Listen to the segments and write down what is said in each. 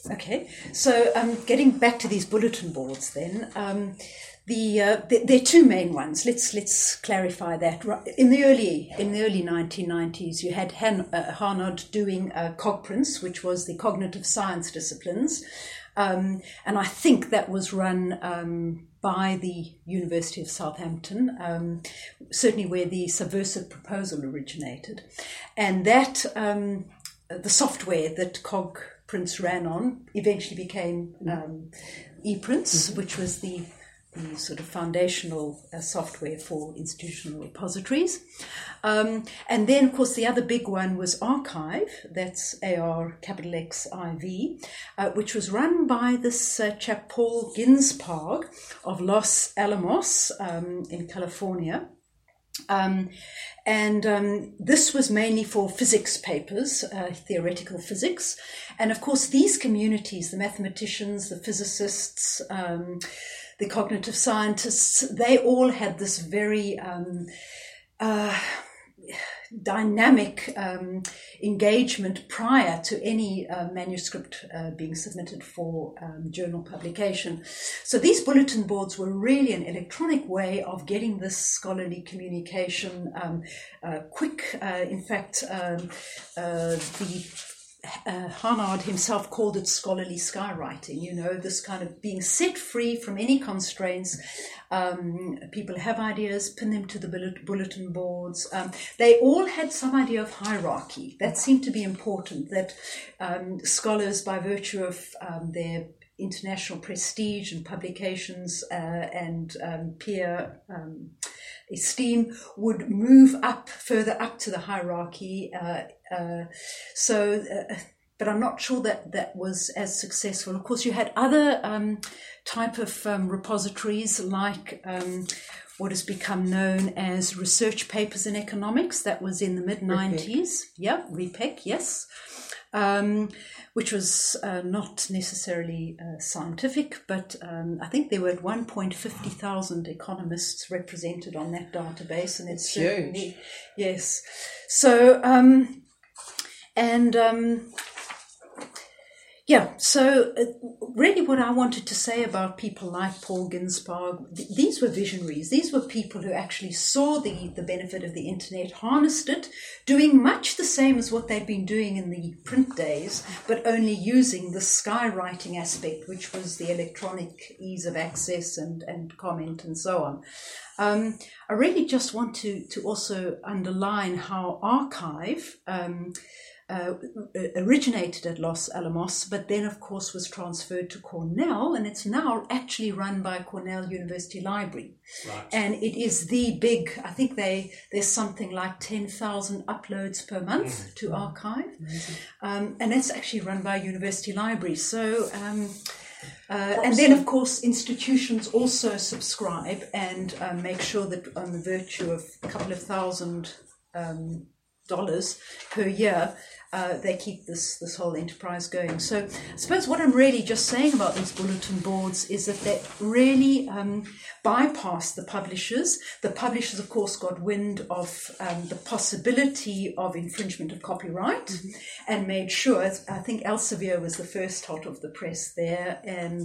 Okay, so getting back to these bulletin boards then, there are two main ones. Let's clarify that. In the early 1990s, you had Harnod doing Cogprints, which was the cognitive science disciplines, and I think that was run by the University of Southampton, certainly where the Subversive Proposal originated, and that the software that Cogprints ran on eventually became ePrints, which was the sort of foundational software for institutional repositories. And then, of course, the other big one was Archive, that's ARXIV, which was run by this chap Paul Ginsparg of Los Alamos in California. This was mainly for physics papers, theoretical physics. And of course, these communities, the mathematicians, the physicists, the cognitive scientists, they all had this very dynamic engagement prior to any manuscript being submitted for journal publication. So these bulletin boards were really an electronic way of getting this scholarly communication quick. In fact, Harnad himself called it scholarly skywriting, this kind of being set free from any constraints. People have ideas, pin them to the bulletin boards. They all had some idea of hierarchy. That seemed to be important, that scholars, by virtue of their international prestige and publications and peer esteem, would move further up to the hierarchy. But I'm not sure that was as successful. Of course, you had other type of repositories like what has become known as Research Papers in Economics. That was in the mid-90s. Yeah, REPEC, yes. Which was not necessarily scientific, but I think there were at one point 50,000 economists represented on that database, and it's certainly huge. Yes. So so really what I wanted to say about people like Paul Ginsparg, these were visionaries. These were people who actually saw the benefit of the internet, harnessed it, doing much the same as what they'd been doing in the print days, but only using the skywriting aspect, which was the electronic ease of access and comment and so on. I really just want to also underline how Archive originated at Los Alamos, but then, of course, was transferred to Cornell, and it's now actually run by Cornell University Library. Right. And it is the big, I think there's something like 10,000 uploads per month to Archive. And it's actually run by University Library. So, and then, of course, institutions also subscribe and make sure that on the virtue of a couple of $1,000 per year, they keep this whole enterprise going. So I suppose what I'm really just saying about these bulletin boards is that they really bypassed the publishers. The publishers, of course, got wind of the possibility of infringement of copyright and made sure, I think Elsevier was the first hot of the press there, and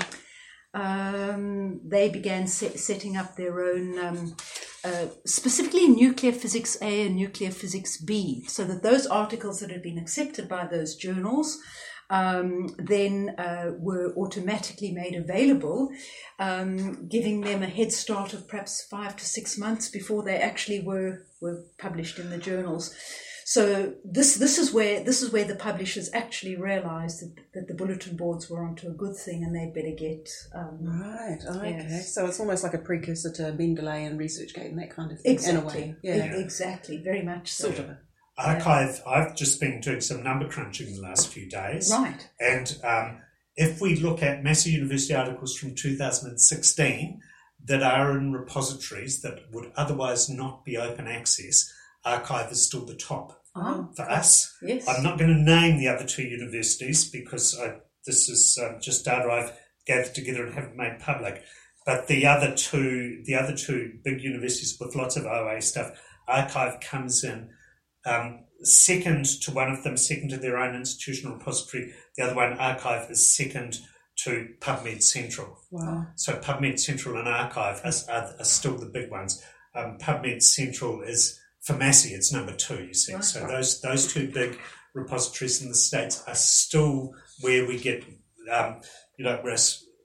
they began setting up their own, specifically Nuclear Physics A and Nuclear Physics B, so that those articles that had been accepted by those journals then were automatically made available, giving them a head start of perhaps 5 to 6 months before they actually were published in the journals. So this is where the publishers actually realised that the bulletin boards were onto a good thing, and they'd better get right. Okay, yes. so it's almost like a precursor to Mendeley and ResearchGate and that kind of thing. Exactly. In a way. Yeah, Exactly. Very much so. sort of. Archive, I've just been doing some number crunching the last few days. Right. And if we look at Massey University articles from 2016 that are in repositories that would otherwise not be open access, Archive is still the top for us. Yes. I'm not going to name the other two universities because this is just data I've gathered together and haven't made public. But the other two big universities with lots of OA stuff, Archive comes in second to one of them, second to their own institutional repository. The other one, Archive, is second to PubMed Central. Wow. So PubMed Central and Archive are still the big ones. PubMed Central is, for Massey, it's number 2, you see. Right. So those two big repositories in the States are still where we get, where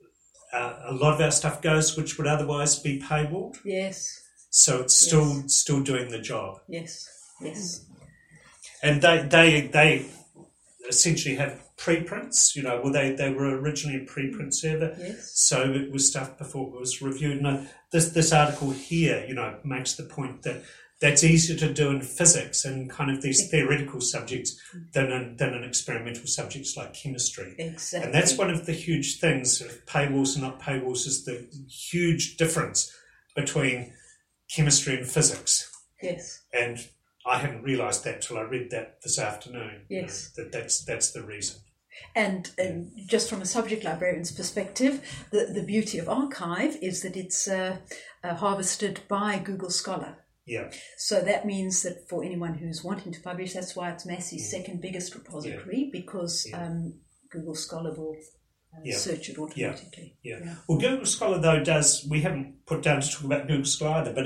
a lot of our stuff goes, which would otherwise be paywalled. Yes. So it's still doing the job. Yes. Yes. And they essentially have preprints. They were originally a preprint server. Yes. So it was stuff before it was reviewed. And this article here, makes the point that that's easier to do in physics and kind of these theoretical subjects than in experimental subjects like chemistry. Exactly. And that's one of the huge things of paywalls and not paywalls, is the huge difference between chemistry and physics. Yes. And I hadn't realised that till I read that this afternoon. Yes. That's the reason. And just from a subject librarian's perspective, the beauty of Archive is that it's harvested by Google Scholar. Yeah. So that means that for anyone who's wanting to publish, that's why it's Massey's second biggest repository, because Google Scholar will search it automatically. Yeah. Well, Google Scholar though we haven't put down to talk about Google Scholar either, but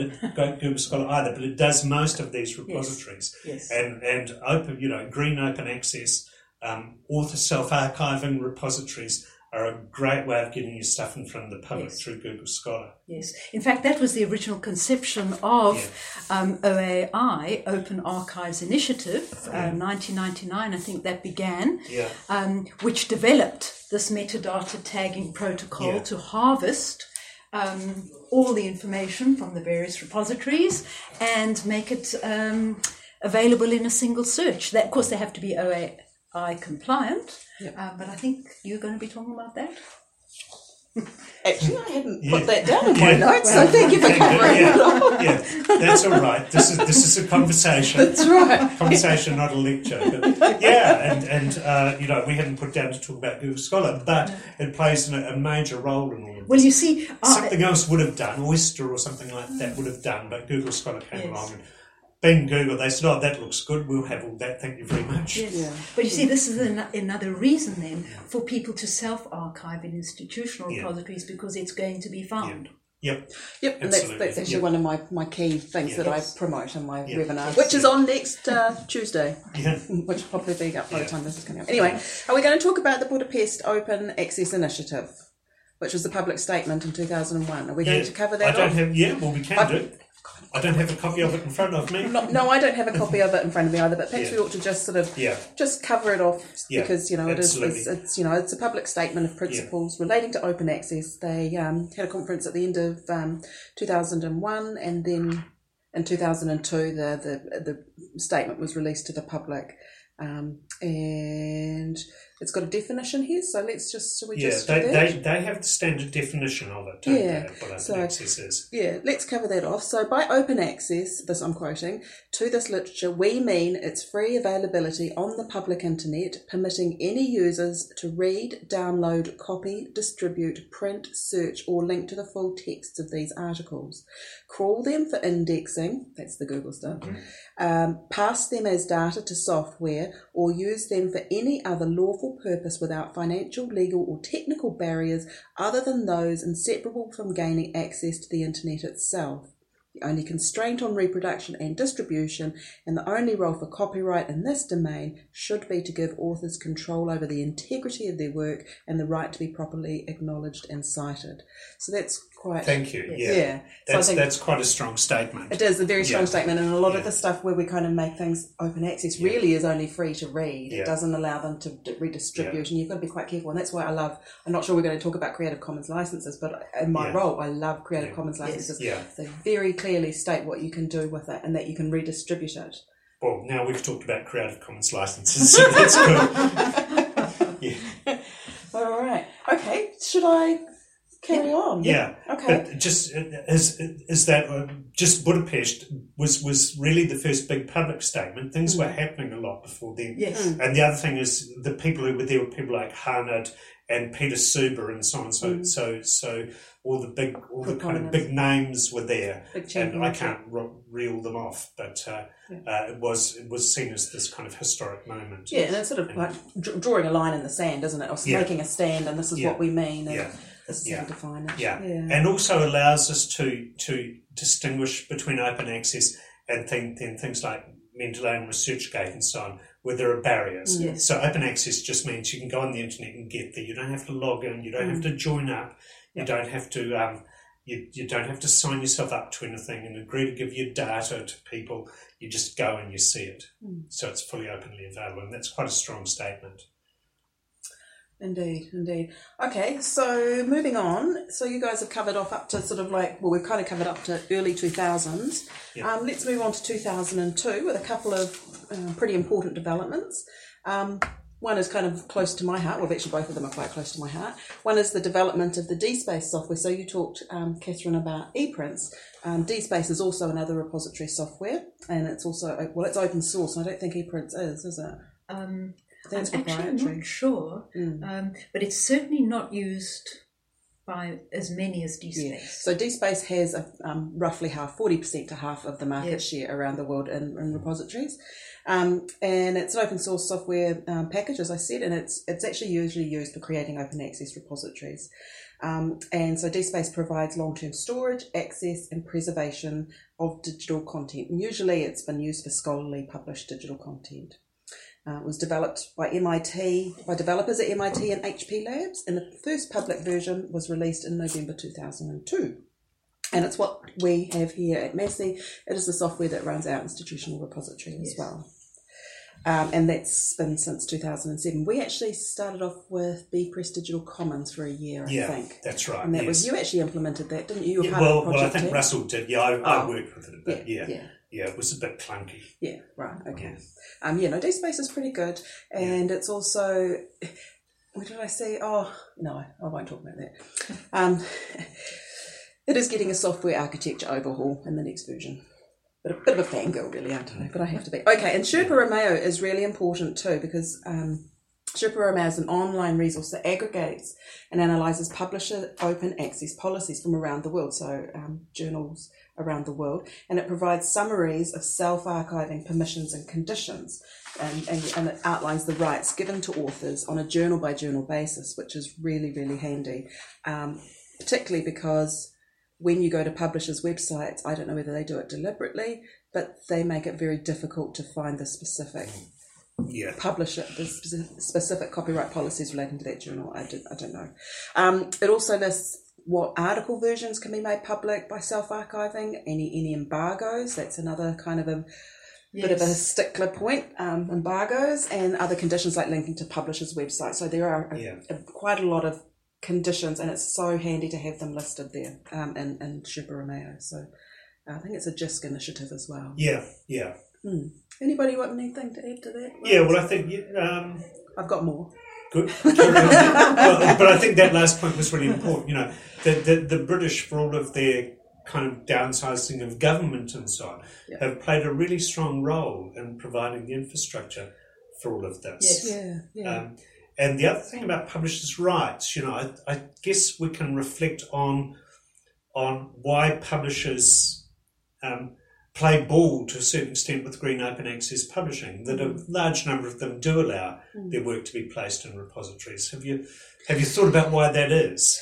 it does most of these repositories. Yes. And open, green open access, author self-archiving repositories are a great way of getting your stuff in front of the public through Google Scholar. Yes. In fact, that was the original conception of OAI, Open Archives Initiative, 1999, I think that began, which developed this metadata tagging protocol to harvest all the information from the various repositories and make it available in a single search. That, of course, they have to be OAI compliant. But I think you're going to be talking about that. Actually, I hadn't put that down in my notes, so thank you for covering it off. Yeah, that's all right. This is a conversation. That's right. Conversation, not a lecture. But and we hadn't put down to talk about Google Scholar, but it plays a major role in all of this. Well, you see, something else would have done, Oyster or something like that would have done, but Google Scholar came along and being Google, they said, that looks good, we'll have all that, thank you very much. Yes. Yeah. But you see, this is another reason then for people to self-archive in institutional repositories, because it's going to be found. Yep, and that's actually one of my key things that I promote in my webinar, which is on next Tuesday, which will probably be up by the time this is coming up. Anyway, are we going to talk about the Budapest Open Access Initiative, which was the public statement in 2001? Are we going to cover that? We can do. I don't have a copy of it in front of me. No, I don't have a copy of it in front of me either. But perhaps we ought to just sort of just cover it off because it's a public statement of principles relating to open access. They had a conference at the end of 2001, and then in 2002 the statement was released to the public. And it's got a definition here, so let's just do that? They have the standard definition of it, don't they, what open access is. Yeah, let's cover that off. So by open access, this I'm quoting, to this literature we mean its free availability on the public internet, permitting any users to read, download, copy, distribute, print, search or link to the full texts of these articles, crawl them for indexing, that's the Google stuff, pass them as data to software, or use them for any other lawful purpose without financial, legal or technical barriers other than those inseparable from gaining access to the internet itself. The only constraint on reproduction and distribution, and the only role for copyright in this domain, should be to give authors control over the integrity of their work and the right to be properly acknowledged and cited. So that's quite... Thank you. That's quite a strong statement. It is a very strong statement, and a lot of the stuff where we kind of make things open access really is only free to read. It doesn't allow them to redistribute, and you've got to be quite careful. And that's why I'm not sure we're going to talk about Creative Commons licenses, but in my role, I love Creative Commons licenses. They very clearly state what you can do with it and that you can redistribute it. Well, now we've talked about Creative Commons licenses, so that's good. All right. Okay, should I carry on. Yeah. Okay. But just is that just Budapest was really the first big public statement. Things were happening a lot before then. Yes. And the other thing is the people who were there were people like Harnad and Peter Suber and so on. So all the kind of big names were there, and I can't reel them off. But it was seen as this kind of historic moment. Yeah, and it's sort of like drawing a line in the sand, isn't it? Or making a stand, and this is what we mean. And this is how we define it. Yeah, and also allows us to distinguish between open access and things like Mendeley ResearchGate and so on, where there are barriers. Yes. So open access just means you can go on the internet and get there. You don't have to log in. You don't have to join up. You don't have to you don't have to sign yourself up to anything and agree to give your data to people. You just go and you see it. So it's fully openly available, and that's quite a strong statement. Indeed. Okay, so moving on. So you guys have covered off up to sort of like, well, we've kind of covered up to early 2000s. Yeah. Let's move on to 2002 with a couple of pretty important developments. One is kind of close to my heart. Well, actually, both of them are quite close to my heart. One is the development of the DSpace software. So you talked, Catherine, about ePrints. DSpace is also another repository software, and it's also, well, it's open source. And I don't think ePrints is it? I'm actually not sure, but it's certainly not used by as many as DSpace. Yeah. So DSpace has roughly 40% to half of the market share around the world in repositories. And it's an open source software package, as I said, and it's actually usually used for creating open access repositories. And so DSpace provides long-term storage, access and preservation of digital content. And usually it's been used for scholarly published digital content. It was developed by developers at MIT and HP Labs, and the first public version was released in November 2002. And it's what we have here at Massey. It is the software that runs our institutional repository as well. And that's been since 2007. We actually started off with bpress Digital Commons for a year, I think. Yeah, that's right. And that was, you actually implemented that, didn't you? Well, I think Russell did. Yeah, I worked with it a bit. Yeah, it was a bit clunky. Yeah, right, okay. DSpace is pretty good. And it's also, what did I say? Oh, no, I won't talk about that. It is getting a software architecture overhaul in the next version. But a bit of a fangirl, really, aren't I? But I have to be. Okay, and Sherpa Romeo is really important too, because Sherpa Romeo is an online resource that aggregates and analyses publisher open access policies from around the world, so journals around the world, and it provides summaries of self-archiving permissions and conditions, and it outlines the rights given to authors on a journal-by-journal basis, which is really, really handy, particularly because when you go to publishers' websites, I don't know whether they do it deliberately, but they make it very difficult to find the specific publisher, the specific copyright policies relating to that journal. I don't know. It also lists what article versions can be made public by self-archiving, any embargoes. That's another kind of a bit of a stickler point, embargoes, and other conditions like linking to publishers' websites. So there are quite a lot of conditions, and it's so handy to have them listed there in Sherpa Romeo. So I think it's a JISC initiative as well. Yeah. Anybody want anything to add to that? Yeah, well, I think I've got more. Good. But I think that last point was really important. The British, for all of their kind of downsizing of government and so on, have played a really strong role in providing the infrastructure for all of this. Yes. And the other thing about publishers' rights, I guess we can reflect on why publishers play ball to a certain extent with green open access publishing, that a large number of them do allow their work to be placed in repositories. Have you thought about why that is?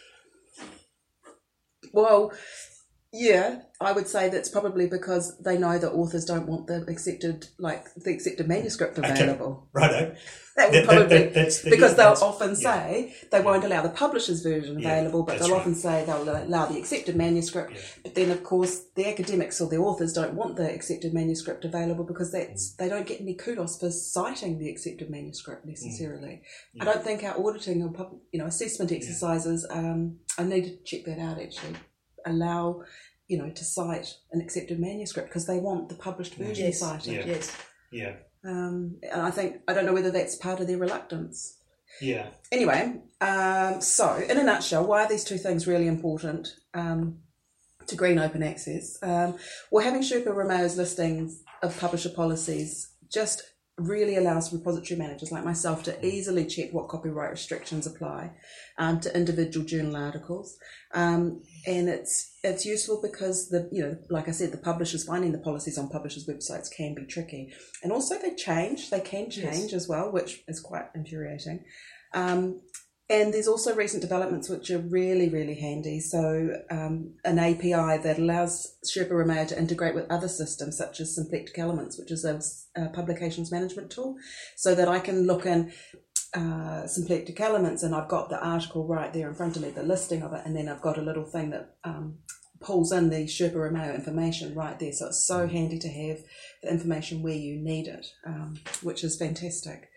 Well, yeah, I would say that's probably because they know that authors don't want the accepted manuscript available. Okay. Righto. That would probably because they'll often say they won't allow the publisher's version available, but they'll often say they'll allow the accepted manuscript. Yeah. But then, of course, the academics or the authors don't want the accepted manuscript available because they don't get any kudos for citing the accepted manuscript necessarily. I don't think our auditing or assessment exercises. I need to check that out actually. Allow to cite an accepted manuscript because they want the published version cited. Yeah. And I don't know whether that's part of their reluctance. Yeah. Anyway, so in a nutshell, why are these two things really important to green open access? Well, having Sherpa Rameau's listings of publisher policies just really allows repository managers like myself to easily check what copyright restrictions apply to individual journal articles, and it's useful because like I said, the publishers finding the policies on publishers' websites can be tricky, and also they can change Yes. as well, which is quite infuriating. And there's also recent developments which are really, really handy. So an API that allows Sherpa Rameo to integrate with other systems such as Symplectic Elements, which is a publications management tool, so that I can look in Symplectic Elements and I've got the article right there in front of me, the listing of it, and then I've got a little thing that pulls in the Sherpa Rameo information right there. So it's so handy to have the information where you need it, which is fantastic.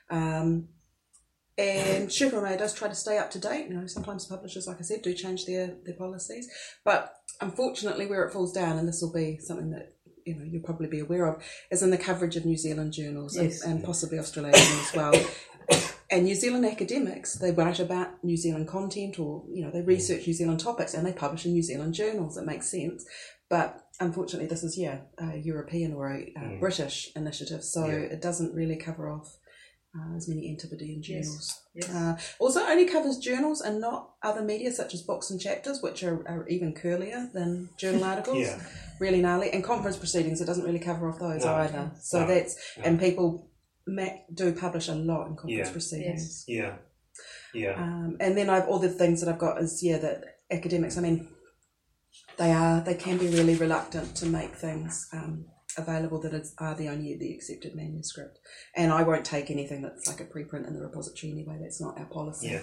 And Sherpa Rameo does try to stay up to date. Sometimes publishers, like I said, do change their policies. But unfortunately, where it falls down, and this will be something that you'll probably be aware of, is in the coverage of New Zealand journals, Yes. and possibly Australasian as well. And New Zealand academics, they write about New Zealand content, or they research New Zealand topics, and they publish in New Zealand journals. It makes sense. But unfortunately, this is a European or a British initiative, so it doesn't really cover off as many Antipodean journals. Yes. Also only covers journals and not other media such as books and chapters, which are even curlier than journal articles. Yeah. Really gnarly. And conference proceedings, it doesn't really cover off those either. So and people do publish a lot in conference proceedings. Yeah. Yeah. And then all the things that I've got is that academics, they can be really reluctant to make things available that are the accepted manuscript, and I won't take anything that's like a preprint in the repository anyway. That's not our policy.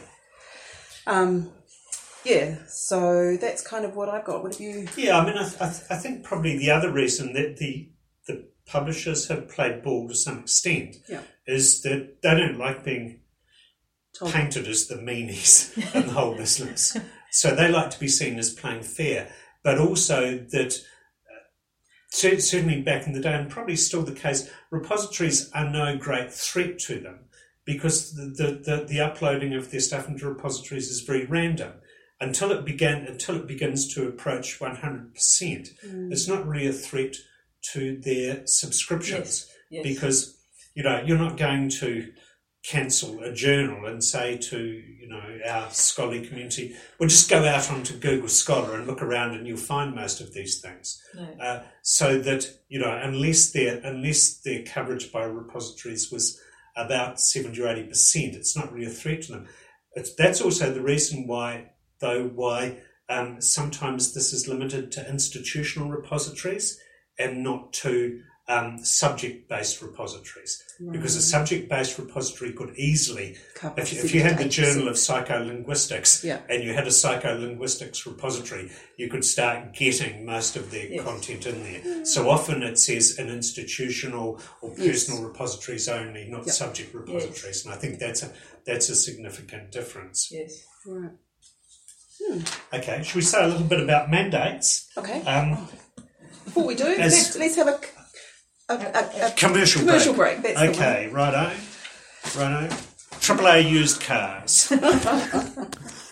So that's kind of what I've got. What have you? I think probably the other reason that the publishers have played ball to some extent is that they don't like being painted as the meanies in the whole business, so they like to be seen as playing fair, but also that certainly back in the day, and probably still the case, repositories are no great threat to them because the uploading of their stuff into repositories is very random. Until it begins to approach 100%, it's not really a threat to their subscriptions. Yes. Because you're not going to cancel a journal and say to our scholarly community, well, just go out onto Google Scholar and look around and you'll find most of these things. No. So that unless their coverage by repositories was about 70 or 80%, it's not really a threat to them. That's also the reason why sometimes this is limited to institutional repositories and not to subject-based repositories, because a subject-based repository could easily, if you had the Journal of Psycholinguistics and you had a psycholinguistics repository, you could start getting most of their content in there. So often it says an institutional or personal repositories only, not subject repositories, and I think that's a significant difference. Yes. Right. Okay, should we say a little bit about mandates? Okay. Before we do, let's have a commercial break. That's okay, righto. AAA used cars.